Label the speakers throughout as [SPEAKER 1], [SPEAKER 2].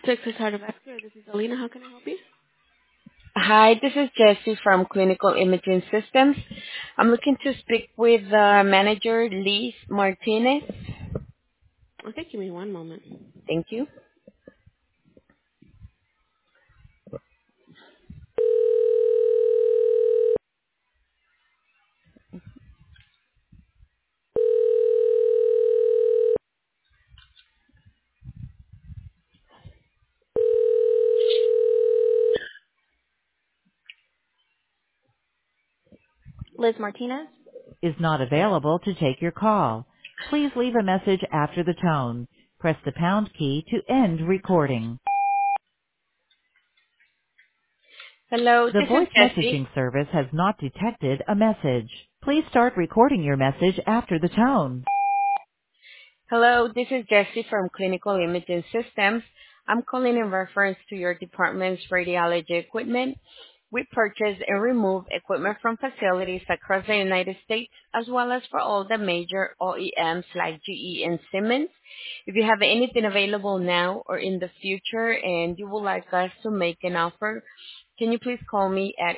[SPEAKER 1] Texas Cardiovascular, this is Alina. How can I help you?
[SPEAKER 2] Hi, this is Jessie from Clinical Imaging Systems. I'm looking to speak with manager Liz Martinez.
[SPEAKER 1] Okay, give me one moment.
[SPEAKER 2] Thank you.
[SPEAKER 3] Liz Martinez?
[SPEAKER 4] Is not available to take your call. Please leave a message after the tone. Press the pound key to end recording.
[SPEAKER 2] Hello,
[SPEAKER 4] The
[SPEAKER 2] this is
[SPEAKER 4] voice
[SPEAKER 2] Jessie.
[SPEAKER 4] messaging service has not detected a message. Please start recording your message after the tone.
[SPEAKER 2] Hello, this is Jessie from Clinical Imaging Systems. I'm calling in reference to your department's radiology equipment. We purchase and remove equipment from facilities across the United States, as well as for all the major OEMs like GE and Siemens. If you have anything available now or in the future and you would like us to make an offer, can you please call me at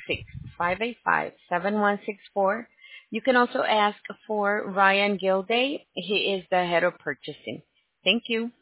[SPEAKER 2] 866-585-7164? You can also ask for Ryan Gilday. He is the head of purchasing. Thank you.